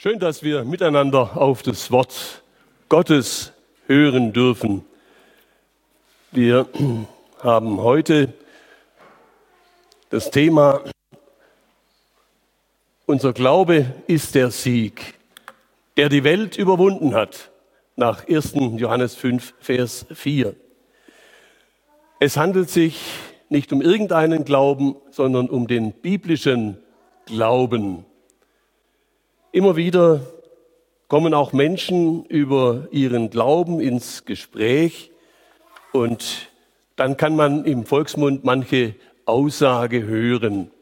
Schön, dass wir miteinander auf das Wort Gottes hören dürfen. Wir haben heute das Thema: Unser Glaube ist der Sieg, der die Welt überwunden hat, nach 1. Johannes 5, Vers 4. Es handelt sich nicht um irgendeinen Glauben, sondern um den biblischen Glauben. Immer wieder kommen auch Menschen über ihren Glauben ins Gespräch und dann kann man im Volksmund manche Aussage hören.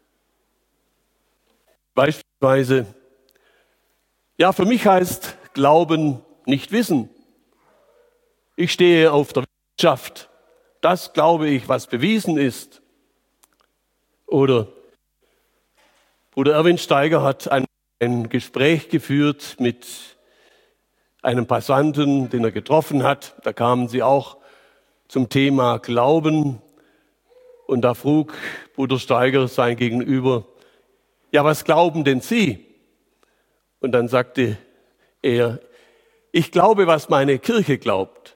Beispielsweise: Ja, für mich heißt Glauben nicht wissen. Ich stehe auf der Wissenschaft. Das glaube ich, was bewiesen ist. Oder Bruder Erwin Steiger hat ein Gespräch geführt mit einem Passanten, den er getroffen hat. Da kamen sie auch zum Thema Glauben. Und da frug Bruder Steiger sein Gegenüber: Ja, was glauben denn Sie? Und dann sagte er: Ich glaube, was meine Kirche glaubt.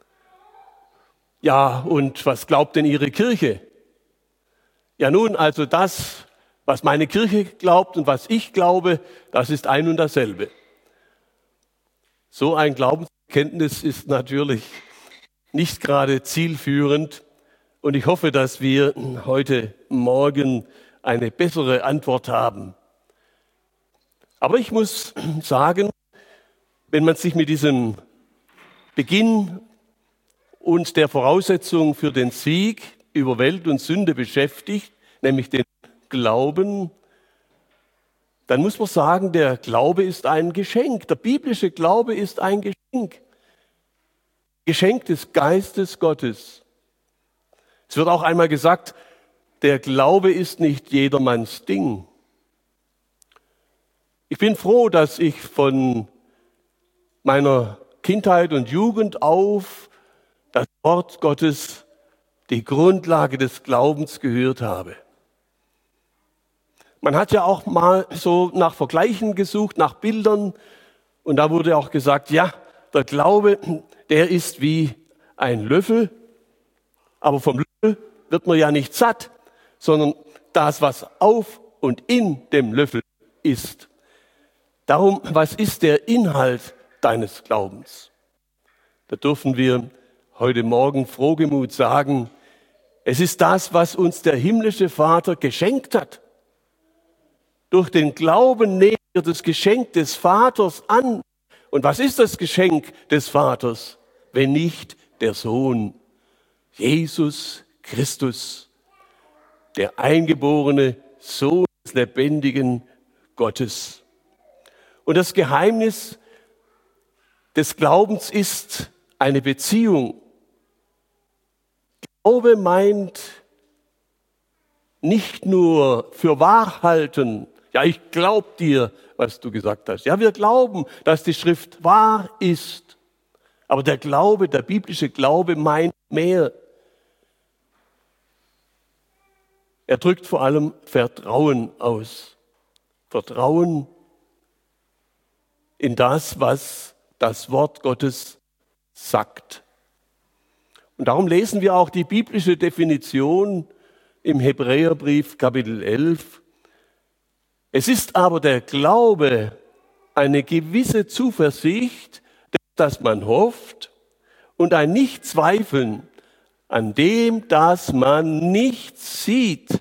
Ja, und was glaubt denn Ihre Kirche? Ja, nun, also das, was meine Kirche glaubt und was ich glaube, das ist ein und dasselbe. So ein Glaubensbekenntnis ist natürlich nicht gerade zielführend. Und ich hoffe, dass wir heute Morgen eine bessere Antwort haben. Aber ich muss sagen, wenn man sich mit diesem Beginn und der Voraussetzung für den Sieg über Welt und Sünde beschäftigt, nämlich den Glauben, dann muss man sagen, der Glaube ist ein Geschenk. Der biblische Glaube ist ein Geschenk. Geschenk des Geistes Gottes. Es wird auch einmal gesagt, der Glaube ist nicht jedermanns Ding. Ich bin froh, dass ich von meiner Kindheit und Jugend auf das Wort Gottes, die Grundlage des Glaubens, gehört habe. Man hat ja auch mal so nach Vergleichen gesucht, nach Bildern. Und da wurde auch gesagt, ja, der Glaube, der ist wie ein Löffel. Aber vom Löffel wird man ja nicht satt, sondern das, was auf und in dem Löffel ist. Darum, was ist der Inhalt deines Glaubens? Da dürfen wir heute Morgen frohgemut sagen, es ist das, was uns der himmlische Vater geschenkt hat. Durch den Glauben nehmen wir das Geschenk des Vaters an. Und was ist das Geschenk des Vaters, wenn nicht der Sohn, Jesus Christus, der eingeborene Sohn des lebendigen Gottes? Und das Geheimnis des Glaubens ist eine Beziehung. Glaube meint nicht nur für wahr halten. Ja, ich glaube dir, was du gesagt hast. Ja, wir glauben, dass die Schrift wahr ist. Aber der Glaube, der biblische Glaube meint mehr. Er drückt vor allem Vertrauen aus. Vertrauen in das, was das Wort Gottes sagt. Und darum lesen wir auch die biblische Definition im Hebräerbrief Kapitel 11. Es ist aber der Glaube eine gewisse Zuversicht, dass man hofft, und ein Nichtzweifeln an dem, das man nicht sieht.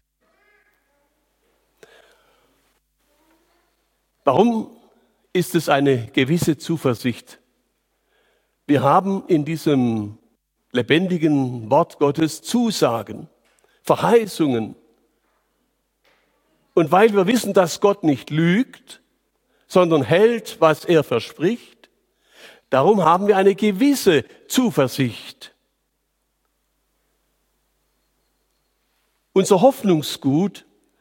Warum ist es eine gewisse Zuversicht? Wir haben in diesem lebendigen Wort Gottes Zusagen, Verheißungen. Und weil wir wissen, dass Gott nicht lügt, sondern hält, was er verspricht, darum haben wir eine gewisse Zuversicht. Unser Hoffnungsgut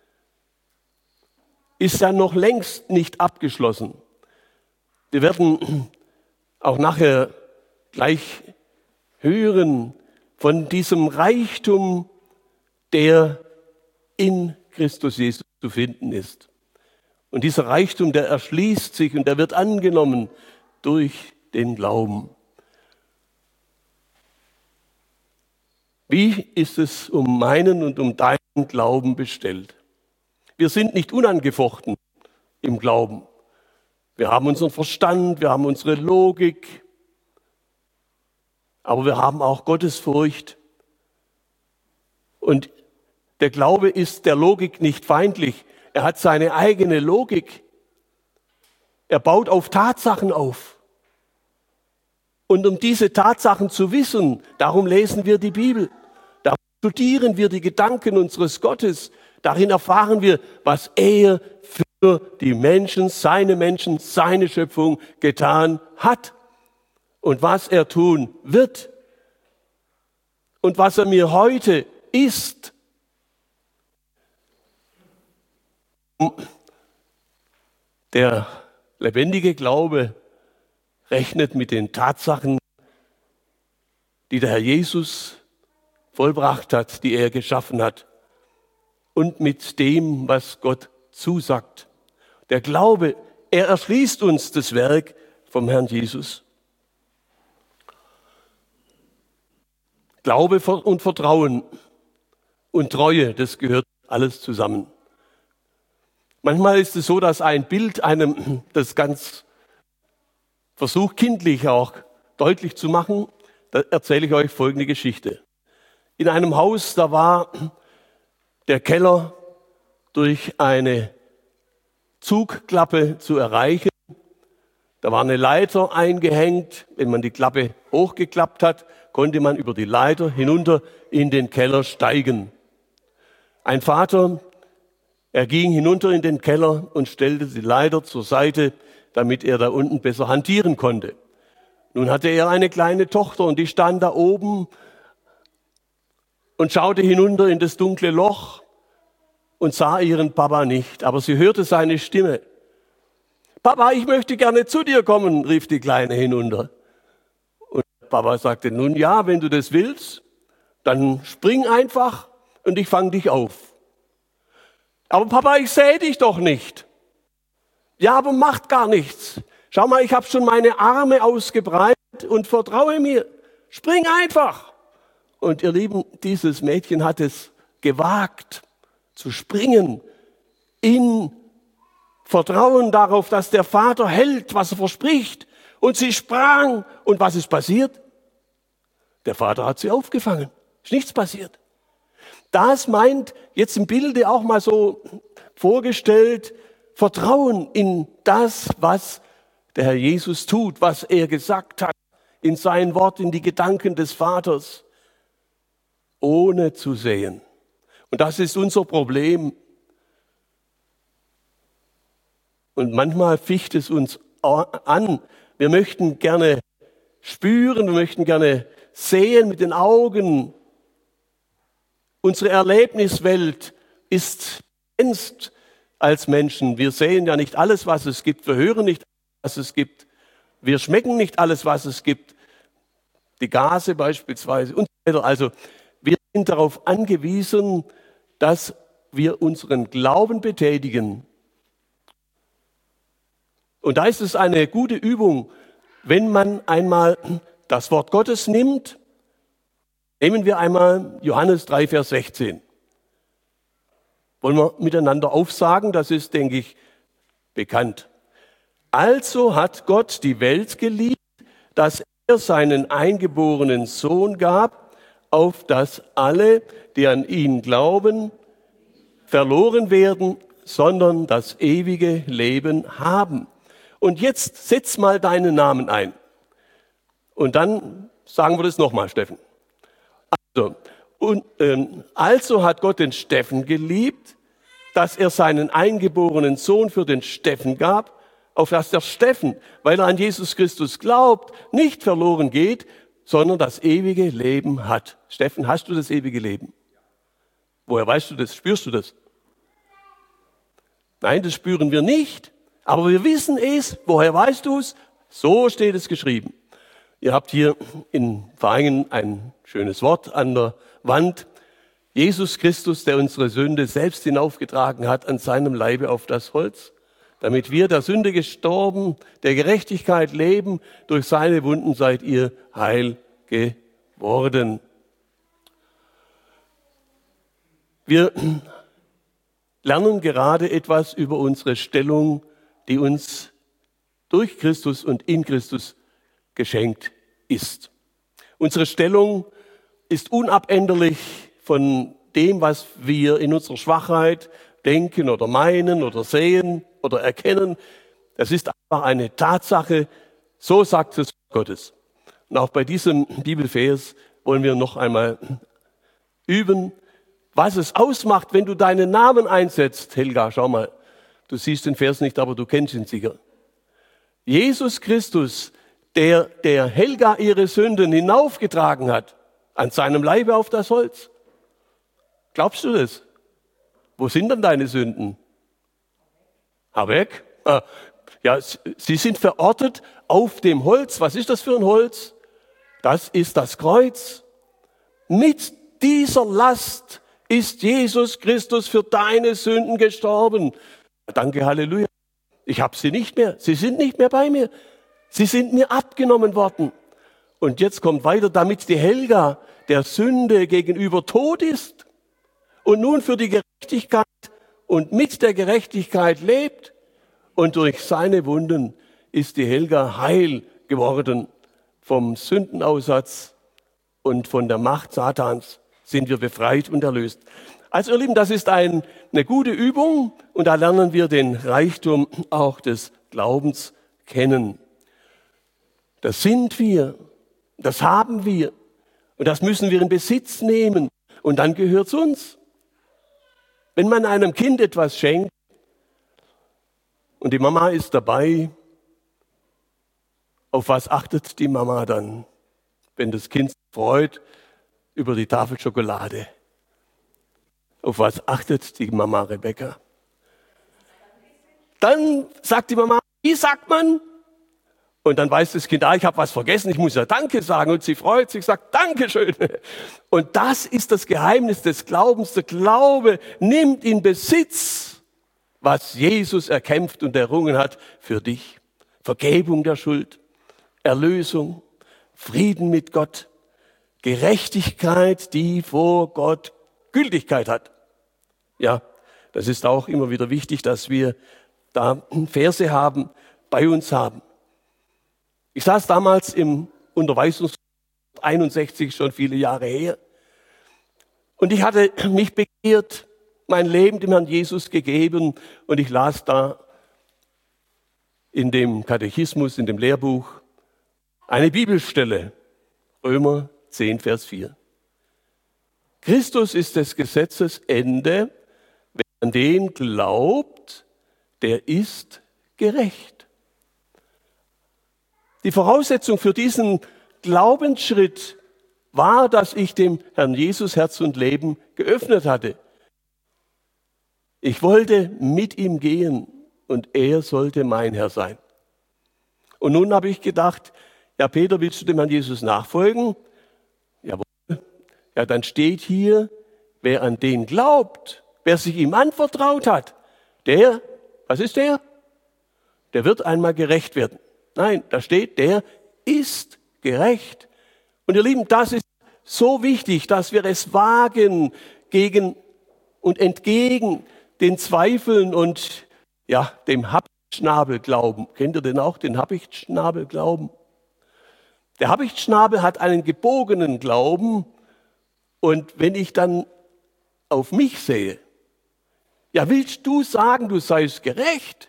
ist ja noch längst nicht abgeschlossen. Wir werden auch nachher gleich hören von diesem Reichtum, der in Christus Jesus zu finden ist. Und dieser Reichtum, der erschließt sich und der wird angenommen durch den Glauben. Wie ist es um meinen und um deinen Glauben bestellt? Wir sind nicht unangefochten im Glauben. Wir haben unseren Verstand, wir haben unsere Logik, aber wir haben auch Gottesfurcht. Und der Glaube ist der Logik nicht feindlich. Er hat seine eigene Logik. Er baut auf Tatsachen auf. Und um diese Tatsachen zu wissen, darum lesen wir die Bibel. Darum studieren wir die Gedanken unseres Gottes. Darin erfahren wir, was er für die Menschen, seine Schöpfung getan hat. Und was er tun wird. Und was er mir heute ist. Der lebendige Glaube rechnet mit den Tatsachen, die der Herr Jesus vollbracht hat, die er geschaffen hat und mit dem, was Gott zusagt. Der Glaube, er erschließt uns das Werk vom Herrn Jesus. Glaube und Vertrauen und Treue, das gehört alles zusammen. Manchmal ist es so, dass ein Bild einem das ganz versucht, kindlich auch deutlich zu machen. Da erzähle ich euch folgende Geschichte. In einem Haus, da war der Keller durch eine Zugklappe zu erreichen. Da war eine Leiter eingehängt. Wenn man die Klappe hochgeklappt hat, konnte man über die Leiter hinunter in den Keller steigen. Ein Vater, er ging hinunter in den Keller und stellte die Leiter zur Seite, damit er da unten besser hantieren konnte. Nun hatte er eine kleine Tochter und die stand da oben und schaute hinunter in das dunkle Loch und sah ihren Papa nicht, aber sie hörte seine Stimme. Papa, ich möchte gerne zu dir kommen, rief die Kleine hinunter. Und Papa sagte, nun ja, wenn du das willst, dann spring einfach und ich fange dich auf. Aber Papa, ich sehe dich doch nicht. Ja, aber macht gar nichts. Schau mal, ich habe schon meine Arme ausgebreitet und vertraue mir. Spring einfach. Und ihr Lieben, dieses Mädchen hat es gewagt zu springen in Vertrauen darauf, dass der Vater hält, was er verspricht. Und sie sprang. Und was ist passiert? Der Vater hat sie aufgefangen. Ist nichts passiert. Das meint jetzt im Bilde auch mal so vorgestellt, Vertrauen in das, was der Herr Jesus tut, was er gesagt hat, in sein Wort, in die Gedanken des Vaters, ohne zu sehen. Und das ist unser Problem. Und manchmal ficht es uns an. Wir möchten gerne spüren, wir möchten gerne sehen mit den Augen. Unsere Erlebniswelt ist begrenzt als Menschen. Wir sehen ja nicht alles, was es gibt. Wir hören nicht alles, was es gibt. Wir schmecken nicht alles, was es gibt. Die Gase beispielsweise und so weiter. Also wir sind darauf angewiesen, dass wir unseren Glauben betätigen. Und da ist es eine gute Übung, wenn man einmal das Wort Gottes nimmt. Nehmen wir einmal Johannes 3, Vers 16. Wollen wir miteinander aufsagen? Das ist, denke ich, bekannt. Also hat Gott die Welt geliebt, dass er seinen eingeborenen Sohn gab, auf dass alle, die an ihn glauben, verloren werden, sondern das ewige Leben haben. Und jetzt setz mal deinen Namen ein. Und dann sagen wir das nochmal, Steffen. Also hat Gott den Steffen geliebt, dass er seinen eingeborenen Sohn für den Steffen gab, auf dass der Steffen, weil er an Jesus Christus glaubt, nicht verloren geht, sondern das ewige Leben hat. Steffen, hast du das ewige Leben? Woher weißt du das? Spürst du das? Nein, das spüren wir nicht, aber wir wissen es. Woher weißt du es? So steht es geschrieben. Ihr habt hier in Vereinen ein schönes Wort an der Wand. Jesus Christus, der unsere Sünde selbst hinaufgetragen hat an seinem Leibe auf das Holz. damit wir der Sünde gestorben, der Gerechtigkeit leben. Durch seine Wunden seid ihr heil geworden. Wir lernen gerade etwas über unsere Stellung, die uns durch Christus und in Christus geschenkt ist. Unsere Stellung ist unabänderlich von dem, was wir in unserer Schwachheit denken oder meinen oder sehen oder erkennen. Das ist einfach eine Tatsache. So sagt es Gottes. Und auch bei diesem Bibelvers wollen wir noch einmal üben, was es ausmacht, wenn du deinen Namen einsetzt. Helga, schau mal, du siehst den Vers nicht, aber du kennst ihn sicher. Jesus Christus, der Helga ihre Sünden hinaufgetragen hat, an seinem Leibe auf das Holz. Glaubst du das? Wo sind denn deine Sünden? Weg. Ja, sie sind verortet auf dem Holz. Was ist das für ein Holz? Das ist das Kreuz. Mit dieser Last ist Jesus Christus für deine Sünden gestorben. Danke, Halleluja. Ich habe sie nicht mehr. Sie sind nicht mehr bei mir. Sie sind mir abgenommen worden. Und jetzt kommt weiter, damit die Helga der Sünde gegenüber tot ist und nun für die Gerechtigkeit und mit der Gerechtigkeit lebt. Und durch seine Wunden ist die Helga heil geworden. Vom Sündenaussatz und von der Macht Satans sind wir befreit und erlöst. Also ihr Lieben, das ist eine gute Übung und da lernen wir den Reichtum auch des Glaubens kennen. Das sind wir, das haben wir und das müssen wir in Besitz nehmen und dann gehört es uns. Wenn man einem Kind etwas schenkt und die Mama ist dabei, auf was achtet die Mama dann, wenn das Kind sich freut über die Tafel Schokolade? Auf was achtet die Mama Rebecca? Dann sagt die Mama, wie sagt man? Und dann weiß das Kind, ich habe was vergessen, ich muss ja Danke sagen. Und sie freut sich, sagt Dankeschön. Und das ist das Geheimnis des Glaubens. Der Glaube nimmt in Besitz, was Jesus erkämpft und errungen hat für dich. Vergebung der Schuld, Erlösung, Frieden mit Gott, Gerechtigkeit, die vor Gott Gültigkeit hat. Ja, das ist auch immer wieder wichtig, dass wir da Verse haben, bei uns haben. Ich saß damals im Unterweisungskurs 61, schon viele Jahre her. Und ich hatte mich bekehrt, mein Leben dem Herrn Jesus gegeben. Und ich las da in dem Katechismus, in dem Lehrbuch, eine Bibelstelle, Römer 10, Vers 4. Christus ist des Gesetzes Ende, wer an den glaubt, der ist gerecht. Die Voraussetzung für diesen Glaubensschritt war, dass ich dem Herrn Jesus Herz und Leben geöffnet hatte. Ich wollte mit ihm gehen und er sollte mein Herr sein. Und nun habe ich gedacht, ja Peter, willst du dem Herrn Jesus nachfolgen? Jawohl. Ja, dann steht hier, wer an den glaubt, wer sich ihm anvertraut hat, der, was ist der? Der wird einmal gerecht werden. Nein, da steht, der ist gerecht. Und ihr Lieben, das ist so wichtig, dass wir es wagen, gegen und entgegen den Zweifeln und ja, dem Habichtschnabelglauben. Kennt ihr denn auch den Habichtschnabelglauben? Der Habichtschnabel hat einen gebogenen Glauben und wenn ich dann auf mich sehe, ja, willst du sagen, du seist gerecht?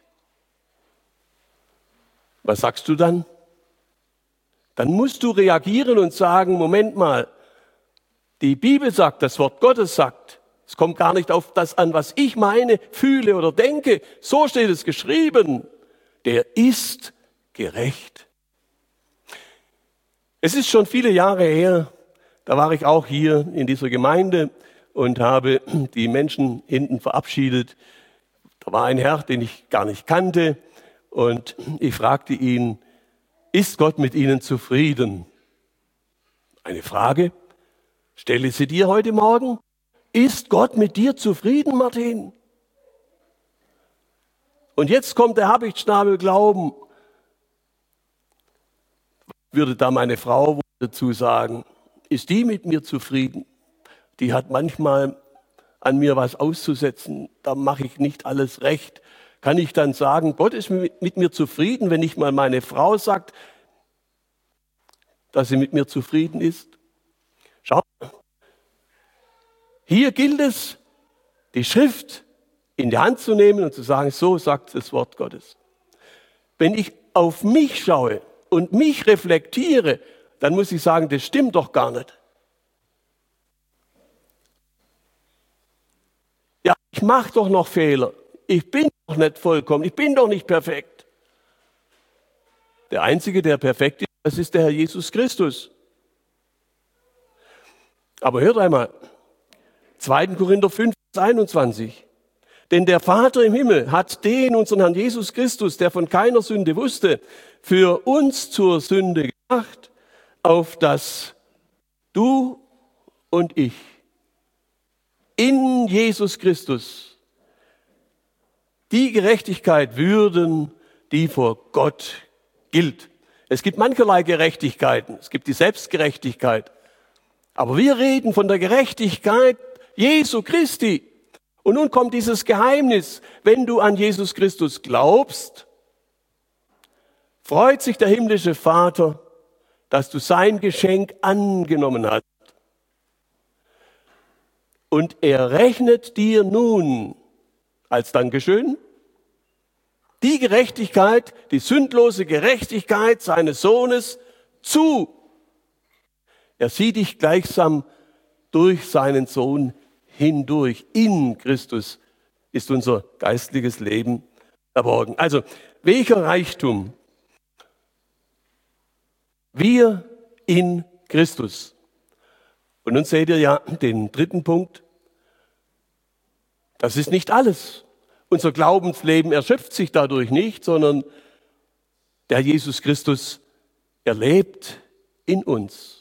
Was sagst du dann? Dann musst du reagieren und sagen, Moment mal, die Bibel sagt, das Wort Gottes sagt, es kommt gar nicht auf das an, was ich meine, fühle oder denke. So steht es geschrieben. Der ist gerecht. Es ist schon viele Jahre her, da war ich auch hier in dieser Gemeinde und habe die Menschen hinten verabschiedet. Da war ein Herr, den ich gar nicht kannte. Und ich fragte ihn, ist Gott mit Ihnen zufrieden? Eine Frage, stelle sie dir heute Morgen. Ist Gott mit dir zufrieden, Martin? Und jetzt kommt der Habichtsschnabel Glauben. Würde da meine Frau dazu sagen, ist die mit mir zufrieden? Die hat manchmal an mir was auszusetzen, da mache ich nicht alles recht. Kann ich dann sagen, Gott ist mit mir zufrieden, wenn nicht mal meine Frau sagt, dass sie mit mir zufrieden ist? Schau, hier gilt es, die Schrift in die Hand zu nehmen und zu sagen, so sagt das Wort Gottes. Wenn ich auf mich schaue und mich reflektiere, dann muss ich sagen, das stimmt doch gar nicht. Ja, ich mache doch noch Fehler. Ich bin doch nicht vollkommen. Ich bin doch nicht perfekt. Der Einzige, der perfekt ist, das ist der Herr Jesus Christus. Aber hört einmal, 2. Korinther 5, Vers 21. Denn der Vater im Himmel hat den, unseren Herrn Jesus Christus, der von keiner Sünde wusste, für uns zur Sünde gemacht, auf dass du und ich in Jesus Christus die Gerechtigkeit würden, die vor Gott gilt. Es gibt mancherlei Gerechtigkeiten. Es gibt die Selbstgerechtigkeit. Aber wir reden von der Gerechtigkeit Jesu Christi. Und nun kommt dieses Geheimnis. Wenn du an Jesus Christus glaubst, freut sich der himmlische Vater, dass du sein Geschenk angenommen hast. Und er rechnet dir nun als Dankeschön die Gerechtigkeit, die sündlose Gerechtigkeit seines Sohnes zu. Er sieht dich gleichsam durch seinen Sohn hindurch. In Christus ist unser geistliches Leben verborgen. Also, welcher Reichtum? Wir in Christus. Und nun seht ihr ja den dritten Punkt. Das ist nicht alles. Unser Glaubensleben erschöpft sich dadurch nicht, sondern der Jesus Christus, er lebt in uns.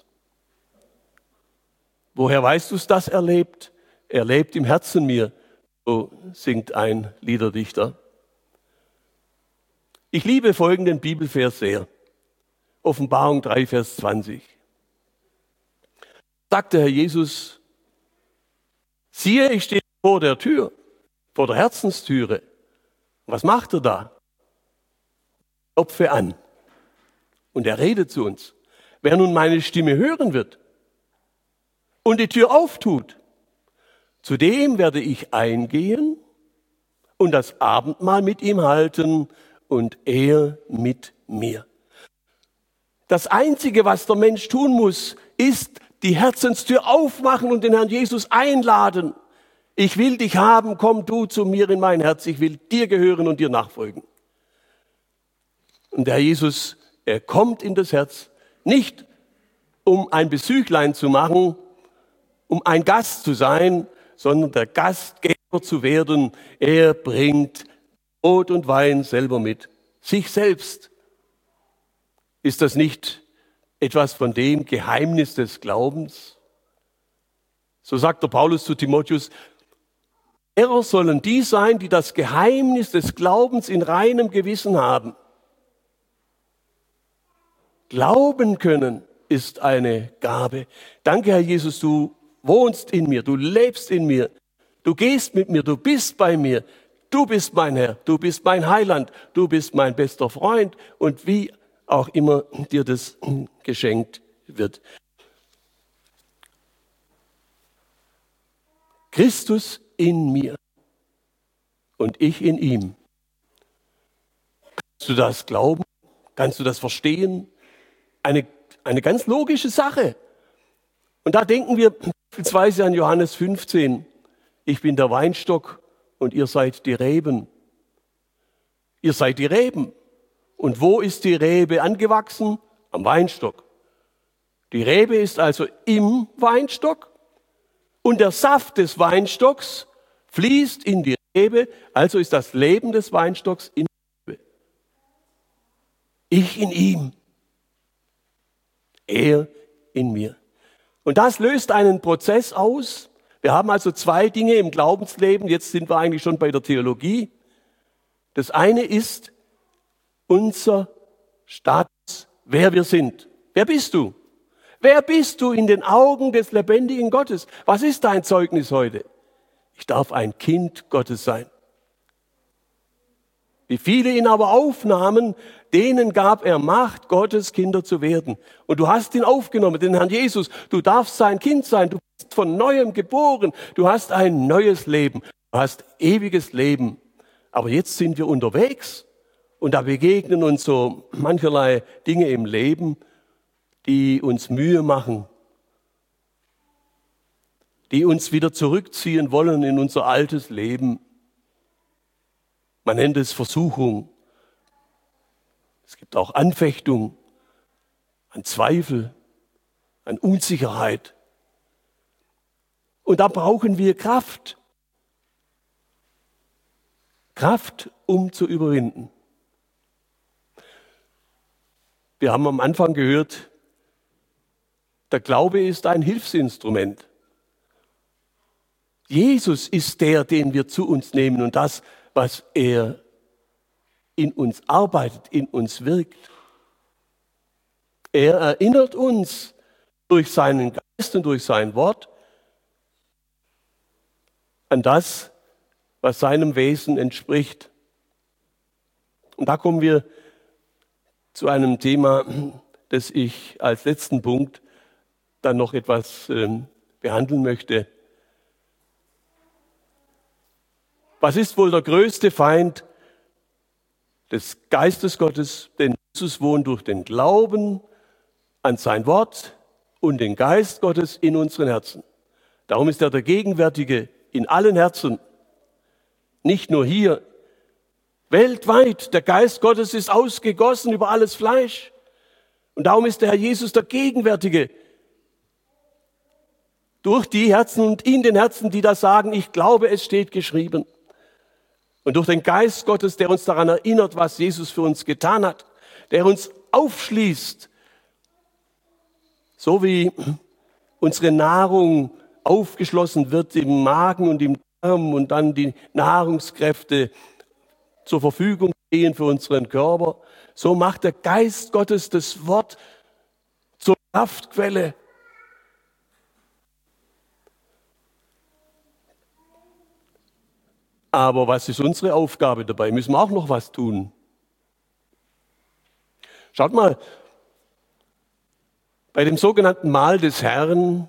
Woher weißt du es, dass er lebt? Er lebt im Herzen mir, so singt ein Liederdichter. Ich liebe folgenden Bibelvers sehr. Offenbarung 3, Vers 20. Sagte Herr Jesus, siehe, ich stehe vor der Tür, vor der Herzenstüre. Was macht er da? Klopfe an. Und er redet zu uns. Wer nun meine Stimme hören wird und die Tür auftut, zu dem werde ich eingehen und das Abendmahl mit ihm halten und er mit mir. Das Einzige, was der Mensch tun muss, ist die Herzenstür aufmachen und den Herrn Jesus einladen. Ich will dich haben, komm du zu mir in mein Herz, ich will dir gehören und dir nachfolgen. Und der Herr Jesus, er kommt in das Herz, nicht um ein Besuchlein zu machen, um ein Gast zu sein, sondern der Gastgeber zu werden. Er bringt Brot und Wein selber mit, sich selbst. Ist das nicht etwas von dem Geheimnis des Glaubens? So sagt der Paulus zu Timotheus, Lehrer sollen die sein, die das Geheimnis des Glaubens in reinem Gewissen haben. Glauben können ist eine Gabe. Danke, Herr Jesus, du wohnst in mir, du lebst in mir, du gehst mit mir, du bist bei mir, du bist mein Herr, du bist mein Heiland, du bist mein bester Freund und wie auch immer dir das geschenkt wird. Christus in mir und ich in ihm. Kannst du das glauben? Kannst du das verstehen? Eine ganz logische Sache. Und da denken wir beispielsweise an Johannes 15. Ich bin der Weinstock und ihr seid die Reben. Ihr seid die Reben. Und wo ist die Rebe angewachsen? Am Weinstock. Die Rebe ist also im Weinstock und der Saft des Weinstocks fließt in die Rebe, also ist das Leben des Weinstocks in der Rebe. Ich in ihm, er in mir. Und das löst einen Prozess aus. Wir haben also zwei Dinge im Glaubensleben, jetzt sind wir eigentlich schon bei der Theologie. Das eine ist unser Status, wer wir sind. Wer bist du? Wer bist du in den Augen des lebendigen Gottes? Was ist dein Zeugnis heute? Ich darf ein Kind Gottes sein. Wie viele ihn aber aufnahmen, denen gab er Macht, Gottes Kinder zu werden. Und du hast ihn aufgenommen, den Herrn Jesus. Du darfst sein Kind sein. Du bist von Neuem geboren. Du hast ein neues Leben. Du hast ewiges Leben. Aber jetzt sind wir unterwegs und da begegnen uns so mancherlei Dinge im Leben, die uns Mühe machen, die uns wieder zurückziehen wollen in unser altes Leben. Man nennt es Versuchung. Es gibt auch Anfechtung, an Zweifel, an Unsicherheit. Und da brauchen wir Kraft. Kraft, um zu überwinden. Wir haben am Anfang gehört, der Glaube ist ein Hilfsinstrument. Jesus ist der, den wir zu uns nehmen und das, was er in uns arbeitet, in uns wirkt. Er erinnert uns durch seinen Geist und durch sein Wort an das, was seinem Wesen entspricht. Und da kommen wir zu einem Thema, das ich als letzten Punkt dann noch etwas behandeln möchte. Was ist wohl der größte Feind des Geistes Gottes? Denn Jesus wohnt durch den Glauben an sein Wort und den Geist Gottes in unseren Herzen. Darum ist er der Gegenwärtige in allen Herzen, nicht nur hier. Weltweit, der Geist Gottes ist ausgegossen über alles Fleisch. Und darum ist der Herr Jesus der Gegenwärtige durch die Herzen und in den Herzen, die da sagen, ich glaube, es steht geschrieben. Und durch den Geist Gottes, der uns daran erinnert, was Jesus für uns getan hat, der uns aufschließt, so wie unsere Nahrung aufgeschlossen wird im Magen und im Darm und dann die Nahrungskräfte zur Verfügung stehen für unseren Körper, so macht der Geist Gottes das Wort zur Kraftquelle. Aber was ist unsere Aufgabe dabei? Müssen wir auch noch was tun? Schaut mal, bei dem sogenannten Mahl des Herrn,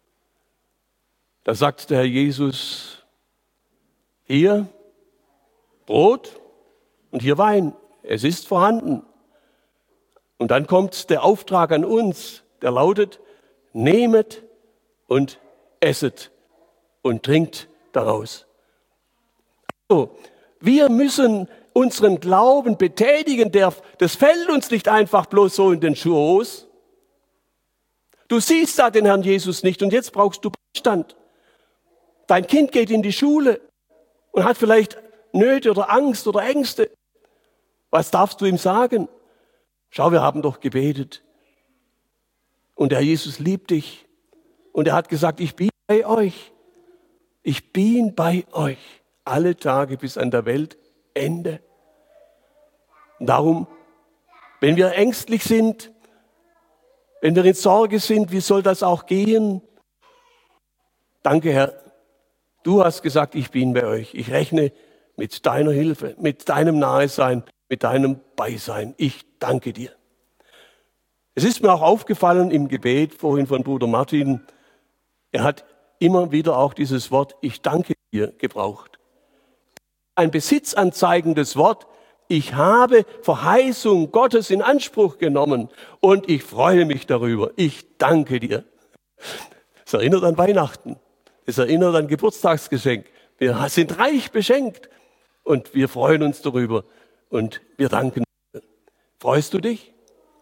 da sagt der Herr Jesus, hier Brot und hier Wein, es ist vorhanden. Und dann kommt der Auftrag an uns, der lautet, nehmet und esset und trinkt daraus. Also, wir müssen unseren Glauben betätigen, das fällt uns nicht einfach bloß so in den Schoß. Du siehst da den Herrn Jesus nicht und jetzt brauchst du Beistand. Dein Kind geht in die Schule und hat vielleicht Nöte oder Angst oder Ängste. Was darfst du ihm sagen? Schau, wir haben doch gebetet. Und der Herr Jesus liebt dich. Und er hat gesagt, ich bin bei euch. Ich bin bei euch. Alle Tage bis an der Weltende. Und darum, wenn wir ängstlich sind, wenn wir in Sorge sind, wie soll das auch gehen? Danke, Herr. Du hast gesagt, ich bin bei euch. Ich rechne mit deiner Hilfe, mit deinem Nahesein, mit deinem Beisein. Ich danke dir. Es ist mir auch aufgefallen im Gebet vorhin von Bruder Martin, er hat immer wieder auch dieses Wort, ich danke dir, gebraucht. Ein besitzanzeigendes Wort, ich habe Verheißung Gottes in Anspruch genommen und ich freue mich darüber. Ich danke dir. Es erinnert an Weihnachten. Es erinnert an Geburtstagsgeschenk. Wir sind reich beschenkt und wir freuen uns darüber und wir danken. Freust du dich?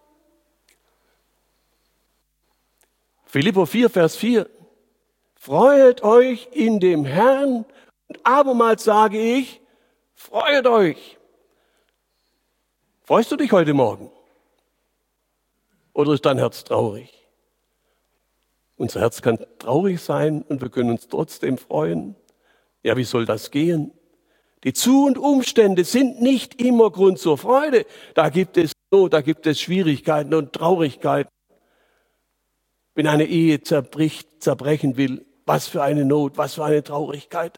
Philipper 4, Vers 4. Freut euch in dem Herrn und abermals sage ich, freut euch. Freust du dich heute Morgen? Oder ist dein Herz traurig? Unser Herz kann traurig sein und wir können uns trotzdem freuen. Ja, wie soll das gehen? Die Zu- und Umstände sind nicht immer Grund zur Freude. Da gibt es Not, da gibt es Schwierigkeiten und Traurigkeiten. Wenn eine Ehe zerbrechen will, was für eine Not, was für eine Traurigkeit.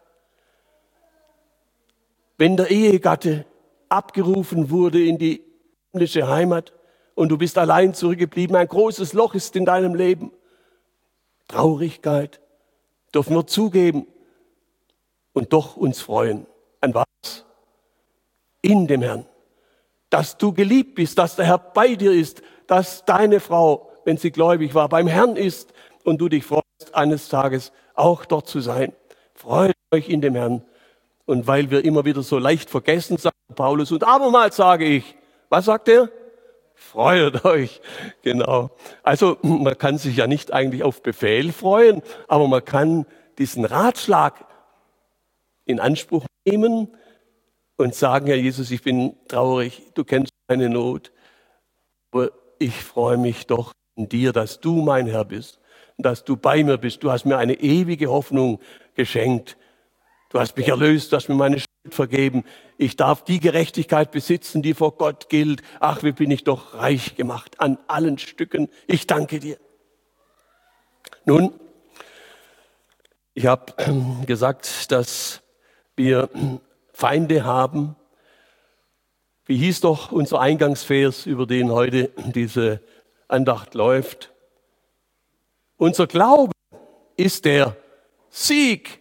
Wenn der Ehegatte abgerufen wurde in die himmlische Heimat und du bist allein zurückgeblieben, ein großes Loch ist in deinem Leben. Traurigkeit, dürfen wir zugeben und doch uns freuen. An was? In dem Herrn. Dass du geliebt bist, dass der Herr bei dir ist, dass deine Frau, wenn sie gläubig war, beim Herrn ist und du dich freust, eines Tages auch dort zu sein. Freut euch in dem Herrn. Und weil wir immer wieder so leicht vergessen, sagt Paulus, und abermals sage ich, was sagt er? Freut euch. Genau. Also man kann sich ja nicht eigentlich auf Befehl freuen, aber man kann diesen Ratschlag in Anspruch nehmen und sagen, Herr Jesus, ich bin traurig, du kennst meine Not, aber ich freue mich doch in dir, dass du mein Herr bist, dass du bei mir bist. Du hast mir eine ewige Hoffnung geschenkt. Du hast mich erlöst, du hast mir meine Schuld vergeben. Ich darf die Gerechtigkeit besitzen, die vor Gott gilt. Ach, wie bin ich doch reich gemacht an allen Stücken. Ich danke dir. Nun, ich habe gesagt, dass wir Feinde haben. Wie hieß doch unser Eingangsvers, über den heute diese Andacht läuft? Unser Glaube ist der Sieg.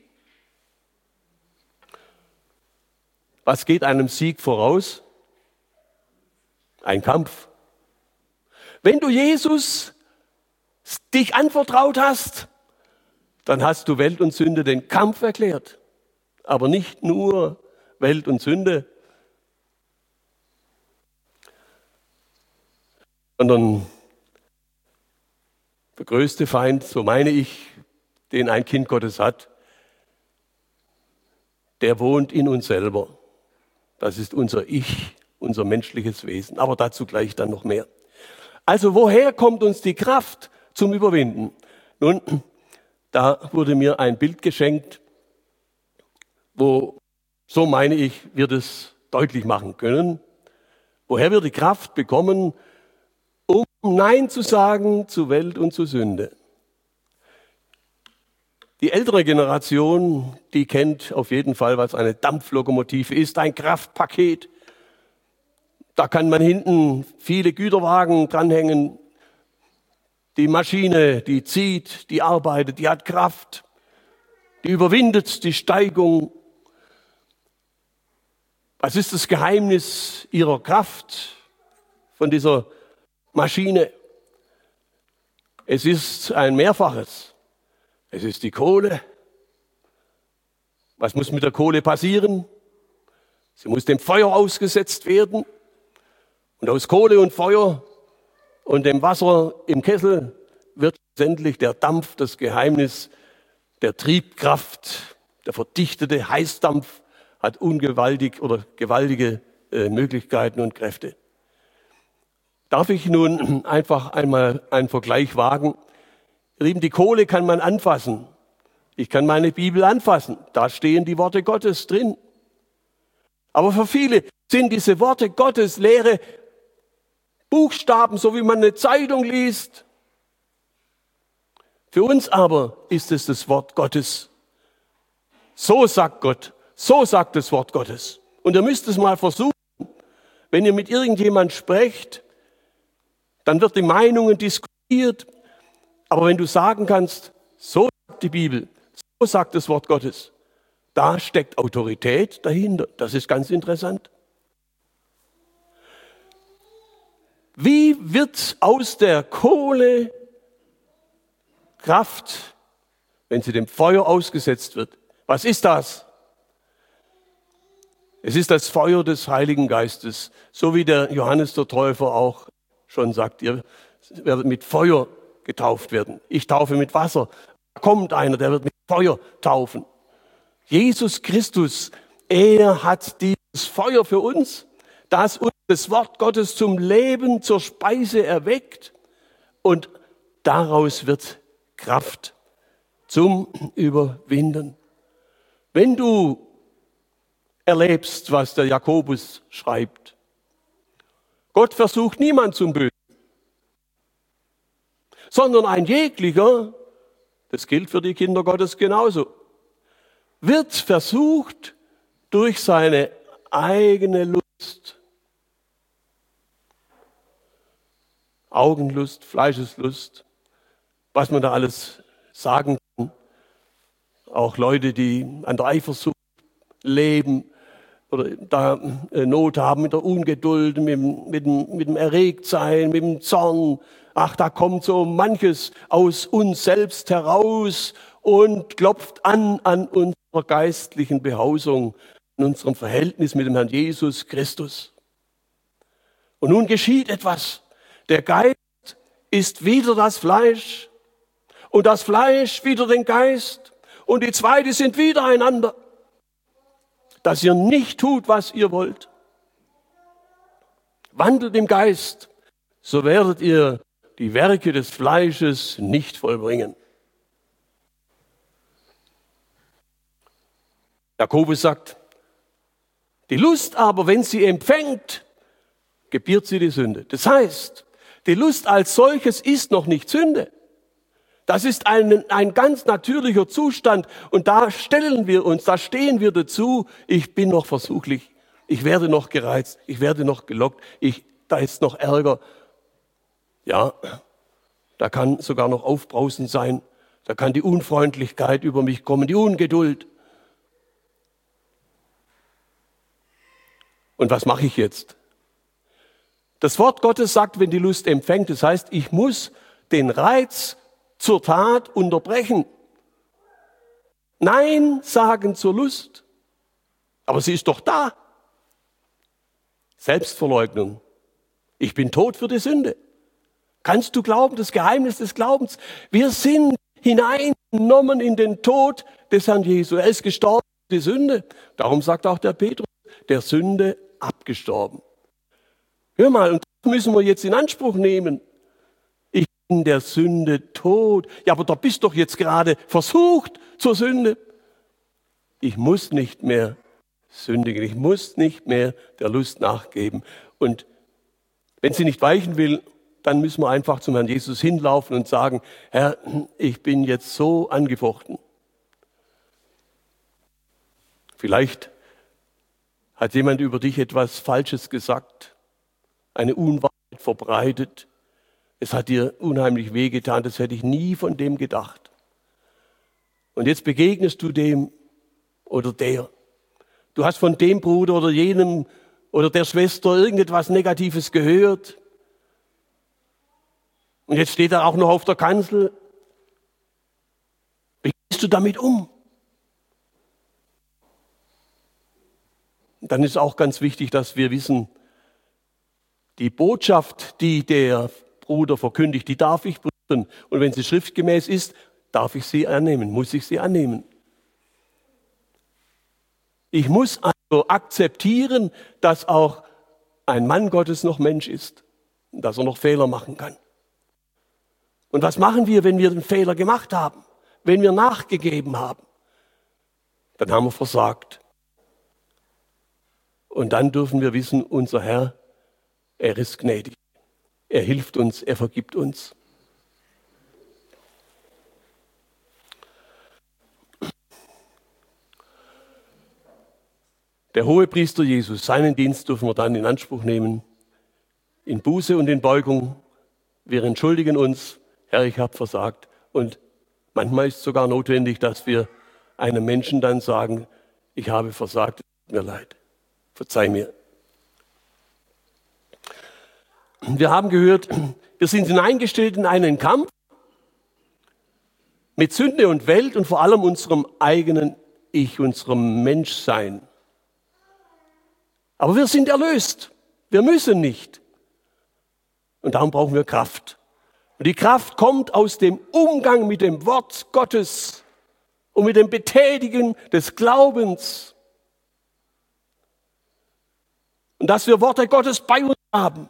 Was geht einem Sieg voraus? Ein Kampf. Wenn du Jesus dich anvertraut hast, dann hast du Welt und Sünde den Kampf erklärt. Aber nicht nur Welt und Sünde, sondern der größte Feind, so meine ich, den ein Kind Gottes hat, der wohnt in uns selber. Das ist unser Ich, unser menschliches Wesen. Aber dazu gleich dann noch mehr. Also woher kommt uns die Kraft zum Überwinden? Nun, da wurde mir ein Bild geschenkt, wo, so meine ich, wir das deutlich machen können. Woher wir die Kraft bekommen, um Nein zu sagen zu Welt und zu Sünde. Die ältere Generation, die kennt auf jeden Fall, was eine Dampflokomotive ist, ein Kraftpaket. Da kann man hinten viele Güterwagen dranhängen. Die Maschine, die zieht, die arbeitet, die hat Kraft, die überwindet die Steigung. Was ist das Geheimnis ihrer Kraft von dieser Maschine? Es ist ein Mehrfaches. Es ist die Kohle. Was muss mit der Kohle passieren? Sie muss dem Feuer ausgesetzt werden. Und aus Kohle und Feuer und dem Wasser im Kessel wird letztendlich der Dampf, das Geheimnis der Triebkraft, der verdichtete Heißdampf hat gewaltige Möglichkeiten und Kräfte. Darf ich nun einfach einmal einen Vergleich wagen? Ihr Lieben, die Kohle kann man anfassen. Ich kann meine Bibel anfassen. Da stehen die Worte Gottes drin. Aber für viele sind diese Worte Gottes leere Buchstaben, so wie man eine Zeitung liest. Für uns aber ist es das Wort Gottes. So sagt Gott, so sagt das Wort Gottes. Und ihr müsst es mal versuchen, wenn ihr mit irgendjemand sprecht, dann wird die Meinungen diskutiert. Aber wenn du sagen kannst, so sagt die Bibel, so sagt das Wort Gottes, da steckt Autorität dahinter. Das ist ganz interessant. Wie wird aus der Kohle Kraft, wenn sie dem Feuer ausgesetzt wird? Was ist das? Es ist das Feuer des Heiligen Geistes, so wie der Johannes der Täufer auch schon sagt, ihr werdet mit Feuer getauft werden. Ich taufe mit Wasser. Da kommt einer, der wird mit Feuer taufen. Jesus Christus, er hat dieses Feuer für uns, das uns das Wort Gottes zum Leben, zur Speise erweckt und daraus wird Kraft zum Überwinden. Wenn du erlebst, was der Jakobus schreibt. Gott versucht niemand zum Bösen, sondern ein jeglicher, das gilt für die Kinder Gottes genauso, wird versucht durch seine eigene Lust. Augenlust, Fleischeslust, was man da alles sagen kann. Auch Leute, die an der Eifersucht leben oder da Not haben mit der Ungeduld, mit dem Erregtsein, mit dem Zorn. Ach, da kommt so manches aus uns selbst heraus und klopft an unserer geistlichen Behausung, an unserem Verhältnis mit dem Herrn Jesus Christus. Und nun geschieht etwas. Der Geist ist wieder das Fleisch und das Fleisch wieder den Geist und die zwei, die sind wieder einander, dass ihr nicht tut, was ihr wollt. Wandelt im Geist, so werdet ihr die Werke des Fleisches nicht vollbringen. Jakobus sagt, die Lust aber, wenn sie empfängt, gebiert sie die Sünde. Das heißt, die Lust als solches ist noch nicht Sünde. Das ist ein ganz natürlicher Zustand und da stellen wir uns, da stehen wir dazu, ich bin noch versuchlich, ich werde noch gereizt, ich werde noch gelockt, da ist noch Ärger. Ja, da kann sogar noch Aufbrausen sein, da kann die Unfreundlichkeit über mich kommen, die Ungeduld. Und was mache ich jetzt? Das Wort Gottes sagt, wenn die Lust empfängt, das heißt, ich muss den Reiz zur Tat unterbrechen. Nein sagen zur Lust. Aber sie ist doch da. Selbstverleugnung. Ich bin tot für die Sünde. Kannst du glauben, das Geheimnis des Glaubens? Wir sind hineingenommen in den Tod des Herrn Jesu. Er ist gestorben für die Sünde. Darum sagt auch der Petrus, der Sünde abgestorben. Hör mal, und das müssen wir jetzt in Anspruch nehmen. Ich bin der Sünde tot. Ja, aber da bist doch jetzt gerade versucht zur Sünde. Ich muss nicht mehr sündigen. Ich muss nicht mehr der Lust nachgeben. Und wenn sie nicht weichen will, dann müssen wir einfach zum Herrn Jesus hinlaufen und sagen, Herr, ich bin jetzt so angefochten. Vielleicht hat jemand über dich etwas Falsches gesagt, eine Unwahrheit verbreitet. Es hat dir unheimlich wehgetan, das hätte ich nie von dem gedacht. Und jetzt begegnest du dem oder der. Du hast von dem Bruder oder jenem oder der Schwester irgendetwas Negatives gehört. Und jetzt steht er auch noch auf der Kanzel. Wie gehst du damit um? Und dann ist auch ganz wichtig, dass wir wissen, die Botschaft, die der Bruder verkündigt, die darf ich prüfen. Und wenn sie schriftgemäß ist, darf ich sie annehmen, muss ich sie annehmen. Ich muss also akzeptieren, dass auch ein Mann Gottes noch Mensch ist, dass er noch Fehler machen kann. Und was machen wir, wenn wir den Fehler gemacht haben, wenn wir nachgegeben haben? Dann haben wir versagt. Und dann dürfen wir wissen, unser Herr, er ist gnädig. Er hilft uns, er vergibt uns. Der Hohepriester Jesus, seinen Dienst dürfen wir dann in Anspruch nehmen, in Buße und in Beugung. Wir entschuldigen uns, Herr, ich habe versagt. Und manchmal ist es sogar notwendig, dass wir einem Menschen dann sagen, ich habe versagt, es tut mir leid, verzeih mir. Wir haben gehört, wir sind hineingestellt in einen Kampf mit Sünde und Welt und vor allem unserem eigenen Ich, unserem Menschsein. Aber wir sind erlöst. Wir müssen nicht. Und darum brauchen wir Kraft. Und die Kraft kommt aus dem Umgang mit dem Wort Gottes und mit dem Betätigen des Glaubens. Und dass wir Worte Gottes bei uns haben.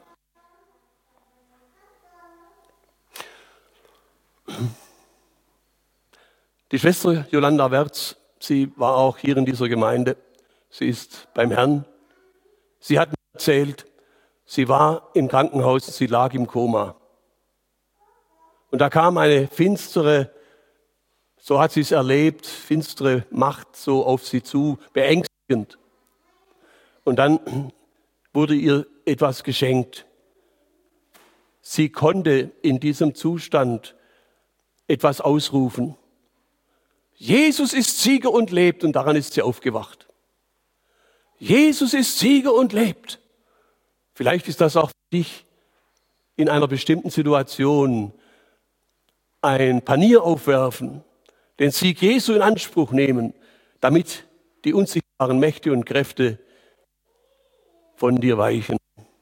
Die Schwester Jolanda Wertz, sie war auch hier in dieser Gemeinde Sie ist beim Herrn. Sie hat mir erzählt, sie war im Krankenhaus, sie lag im Koma. Und da kam eine finstere, so hat sie es erlebt, finstere Macht so auf sie zu, beängstigend. Und dann wurde ihr etwas geschenkt. Sie konnte in diesem Zustand etwas ausrufen. Jesus ist Sieger und lebt, und daran ist sie aufgewacht. Jesus ist Sieger und lebt. Vielleicht ist das auch für dich in einer bestimmten Situation ein Panier aufwerfen, den Sieg Jesu in Anspruch nehmen, damit die unsichtbaren Mächte und Kräfte von dir weichen.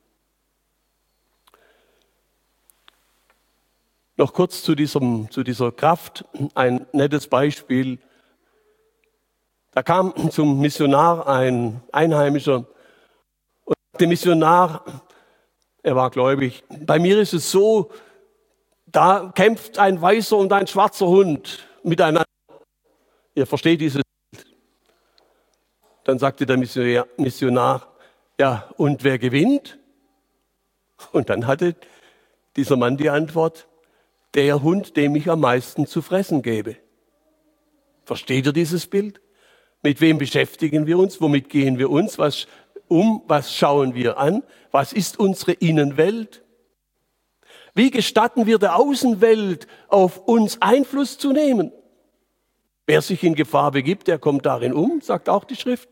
Noch kurz zu dieser Kraft, ein nettes Beispiel. Da kam zum Missionar ein Einheimischer und der Missionar, er war gläubig. Bei mir ist es so, da kämpft ein weißer und ein schwarzer Hund miteinander. Ihr versteht dieses Bild. Dann sagte der Missionar, ja, und wer gewinnt? Und dann hatte dieser Mann die Antwort, der Hund, dem ich am meisten zu fressen gebe. Versteht ihr dieses Bild? Mit wem beschäftigen wir uns? Womit gehen wir uns? Was schauen wir an? Was ist unsere Innenwelt? Wie gestatten wir der Außenwelt, auf uns Einfluss zu nehmen? Wer sich in Gefahr begibt, der kommt darin um, sagt auch die Schrift.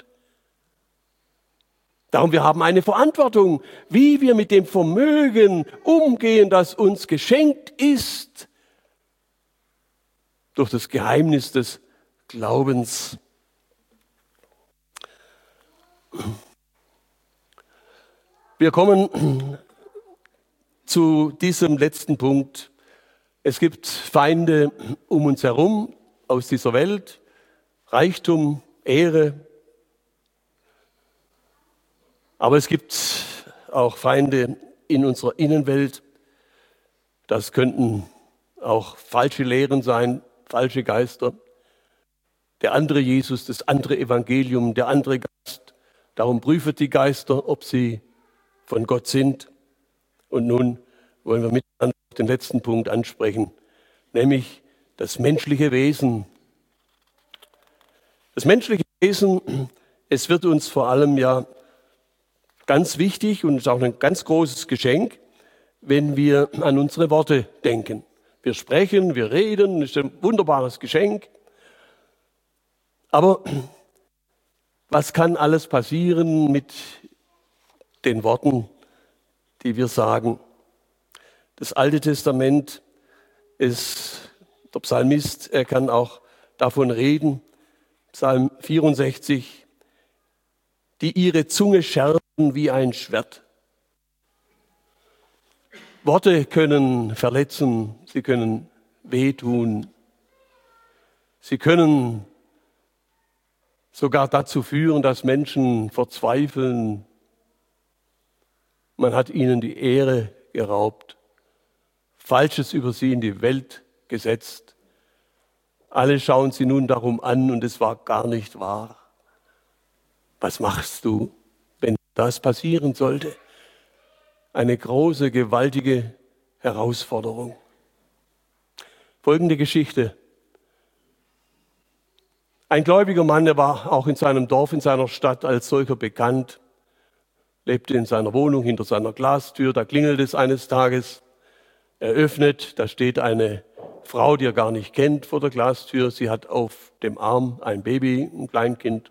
Darum, wir haben eine Verantwortung, wie wir mit dem Vermögen umgehen, das uns geschenkt ist, durch das Geheimnis des Glaubens. Wir kommen zu diesem letzten Punkt. Es gibt Feinde um uns herum aus dieser Welt, Reichtum, Ehre. Aber es gibt auch Feinde in unserer Innenwelt. Das könnten auch falsche Lehren sein, falsche Geister. Der andere Jesus, das andere Evangelium, der andere Geist. Darum prüfet die Geister, ob sie von Gott sind. Und nun wollen wir miteinander den letzten Punkt ansprechen, nämlich das menschliche Wesen. Das menschliche Wesen, es wird uns vor allem ja ganz wichtig und ist auch ein ganz großes Geschenk, wenn wir an unsere Worte denken. Wir sprechen, wir reden, das ist ein wunderbares Geschenk. Aber was kann alles passieren mit den Worten, die wir sagen? Das Alte Testament ist, der Psalmist, er kann auch davon reden, Psalm 64, die ihre Zunge schärfen wie ein Schwert. Worte können verletzen, sie können wehtun, sie können sogar dazu führen, dass Menschen verzweifeln. Man hat ihnen die Ehre geraubt, Falsches über sie in die Welt gesetzt. Alle schauen sie nun darum an und es war gar nicht wahr. Was machst du, wenn das passieren sollte? Eine große, gewaltige Herausforderung. Folgende Geschichte. Ein gläubiger Mann, der war auch in seinem Dorf, in seiner Stadt als solcher bekannt, lebte in seiner Wohnung hinter seiner Glastür, da klingelt es eines Tages, er öffnet, da steht eine Frau, die er gar nicht kennt, vor der Glastür, sie hat auf dem Arm ein Baby, ein Kleinkind.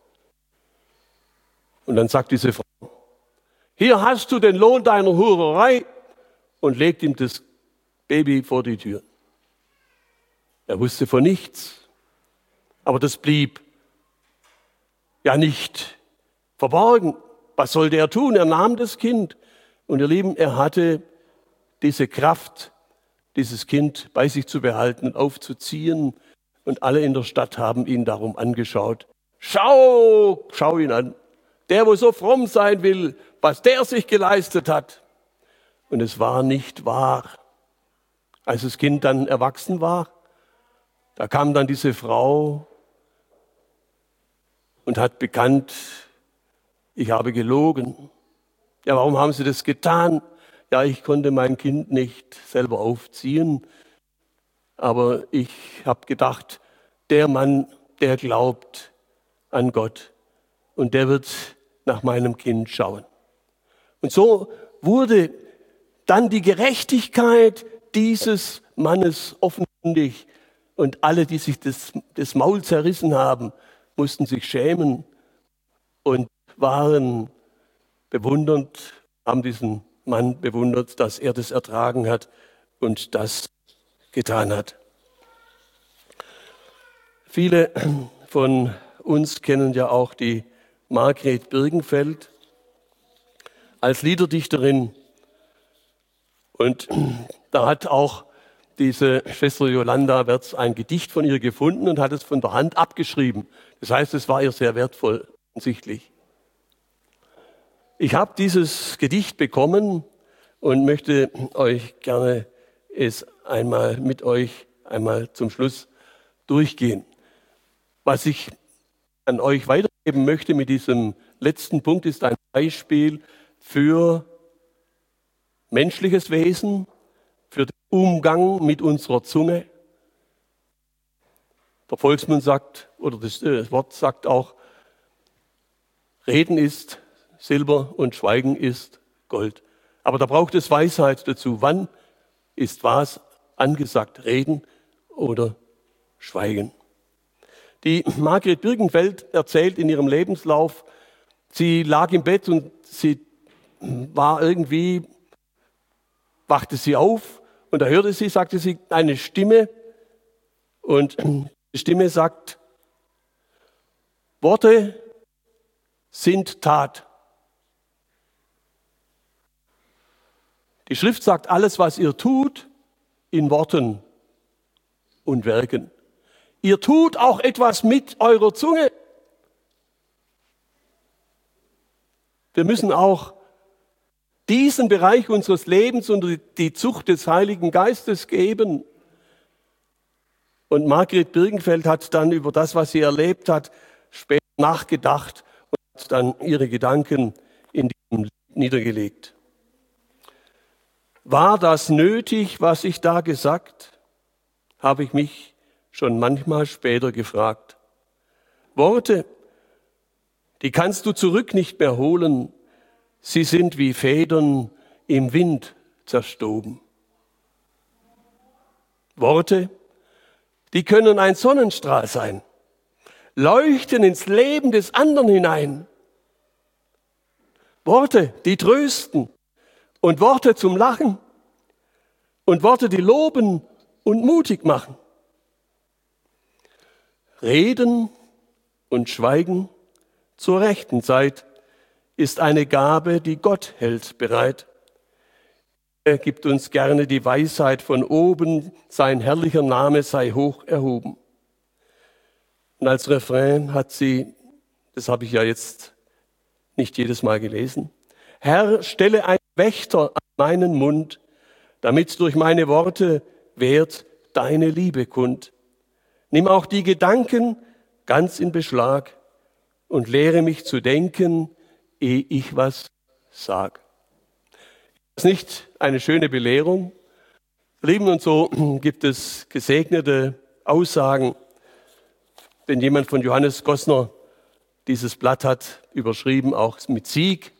Und dann sagt diese Frau, hier hast du den Lohn deiner Hurerei, und legt ihm das Baby vor die Tür. Er wusste von nichts, aber das blieb ja nicht verborgen. Was sollte er tun? Er nahm das Kind. Und ihr Lieben, er hatte diese Kraft, dieses Kind bei sich zu behalten und aufzuziehen. Und alle in der Stadt haben ihn darum angeschaut. Schau ihn an. Der, wo so fromm sein will, was der sich geleistet hat. Und es war nicht wahr. Als das Kind dann erwachsen war, da kam dann diese Frau und hat bekannt, ich habe gelogen. Ja, warum haben Sie das getan? Ja, ich konnte mein Kind nicht selber aufziehen, aber ich habe gedacht, der Mann, der glaubt an Gott und der wird nach meinem Kind schauen. Und so wurde dann die Gerechtigkeit dieses Mannes offenkundig und alle, die sich das Maul zerrissen haben, mussten sich schämen und waren bewundernd, haben diesen Mann bewundert, dass er das ertragen hat und das getan hat. Viele von uns kennen ja auch die Margret Birkenfeld als Liederdichterin. Und da hat auch diese Schwester Jolanda Wertz ein Gedicht von ihr gefunden und hat es von der Hand abgeschrieben. Das heißt, es war ihr sehr wertvoll, offensichtlich. Ich habe dieses Gedicht bekommen und möchte euch gerne es einmal mit euch zum Schluss durchgehen. Was ich an euch weitergeben möchte mit diesem letzten Punkt ist ein Beispiel für menschliches Wesen, für den Umgang mit unserer Zunge. Der Volksmund sagt, oder das Wort sagt auch, Reden ist Silber und Schweigen ist Gold. Aber da braucht es Weisheit dazu. Wann ist was angesagt? Reden oder Schweigen? Die Margret Birkenfeld erzählt in ihrem Lebenslauf, sie lag im Bett und sie war irgendwie, wachte sie auf und da hörte sie, sagte sie, eine Stimme und die Stimme sagt, Worte sind Tat. Die Schrift sagt, alles, was ihr tut, in Worten und Werken. Ihr tut auch etwas mit eurer Zunge. Wir müssen auch diesen Bereich unseres Lebens unter die Zucht des Heiligen Geistes geben. Und Margret Birkenfeld hat dann über das, was sie erlebt hat, später nachgedacht und hat dann ihre Gedanken in diesem Lied niedergelegt. War das nötig, was ich da gesagt? Habe ich mich schon manchmal später gefragt. Worte, die kannst du zurück nicht mehr holen. Sie sind wie Federn im Wind zerstoben. Worte, die können ein Sonnenstrahl sein, leuchten ins Leben des anderen hinein. Worte, die trösten und Worte zum Lachen und Worte, die loben und mutig machen. Reden und Schweigen zur rechten Zeit ist eine Gabe, die Gott hält bereit. Er gibt uns gerne die Weisheit von oben, sein herrlicher Name sei hoch erhoben. Und als Refrain hat sie, das habe ich ja jetzt nicht jedes Mal gelesen, Herr, stelle einen Wächter an meinen Mund, damit durch meine Worte wehrt deine Liebe kund. Nimm auch die Gedanken ganz in Beschlag und lehre mich zu denken, ehe ich was sag. Ist das nicht eine schöne Belehrung? Lieben, und so gibt es gesegnete Aussagen. Wenn jemand von Johannes Gossner dieses Blatt hat, überschrieben auch mit Sieg.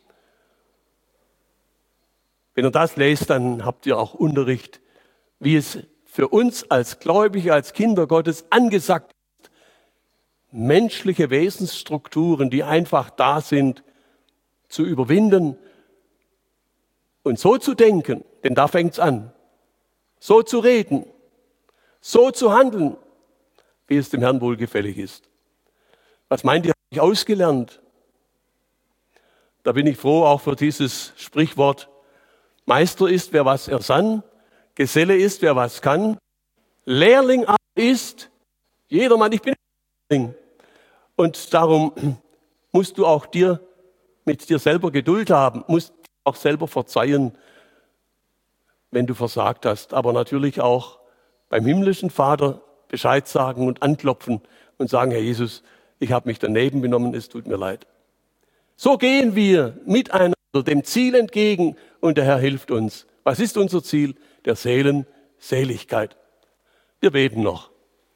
Wenn ihr das lest, dann habt ihr auch Unterricht, wie es für uns als Gläubige, als Kinder Gottes angesagt ist, menschliche Wesensstrukturen, die einfach da sind, zu überwinden und so zu denken, denn da fängt es an, so zu reden, so zu handeln, wie es dem Herrn wohlgefällig ist. Was meint ihr, habe ich ausgelernt? Da bin ich froh auch für dieses Sprichwort, Meister ist, wer was ersann, Geselle ist, wer was kann, Lehrling aber ist jedermann. Ich bin Lehrling. Und darum musst du auch mit dir selber Geduld haben, musst auch selber verzeihen, wenn du versagt hast. Aber natürlich auch beim himmlischen Vater Bescheid sagen und anklopfen und sagen, Herr Jesus, ich habe mich daneben benommen, es tut mir leid. So gehen wir miteinander dem Ziel entgegen und der Herr hilft uns. Was ist unser Ziel? Der Seelenseligkeit. Wir beten noch.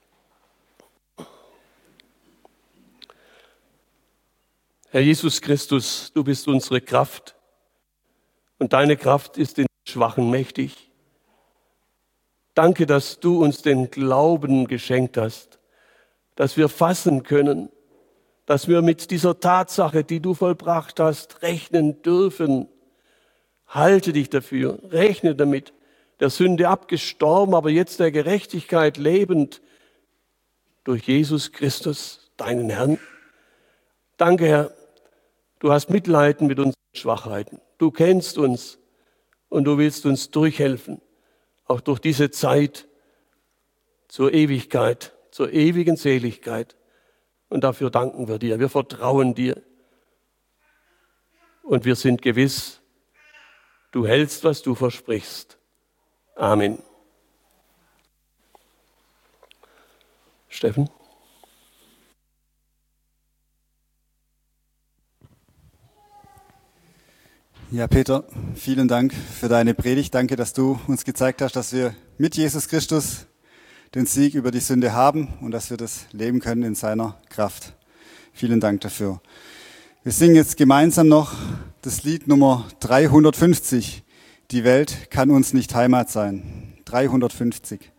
Herr Jesus Christus, du bist unsere Kraft und deine Kraft ist den Schwachen mächtig. Danke, dass du uns den Glauben geschenkt hast, dass wir fassen können, dass wir mit dieser Tatsache, die du vollbracht hast, rechnen dürfen. Halte dich dafür, rechne damit, der Sünde abgestorben, aber jetzt der Gerechtigkeit lebend durch Jesus Christus, deinen Herrn. Danke, Herr, du hast Mitleiden mit unseren Schwachheiten. Du kennst uns und du willst uns durchhelfen, auch durch diese Zeit zur Ewigkeit, zur ewigen Seligkeit. Und dafür danken wir dir. Wir vertrauen dir. Und wir sind gewiss, du hältst, was du versprichst. Amen. Steffen? Ja, Peter, vielen Dank für deine Predigt. Danke, dass du uns gezeigt hast, dass wir mit Jesus Christus den Sieg über die Sünde haben und dass wir das leben können in seiner Kraft. Vielen Dank dafür. Wir singen jetzt gemeinsam noch das Lied Nummer 350. Die Welt kann uns nicht Heimat sein. 350.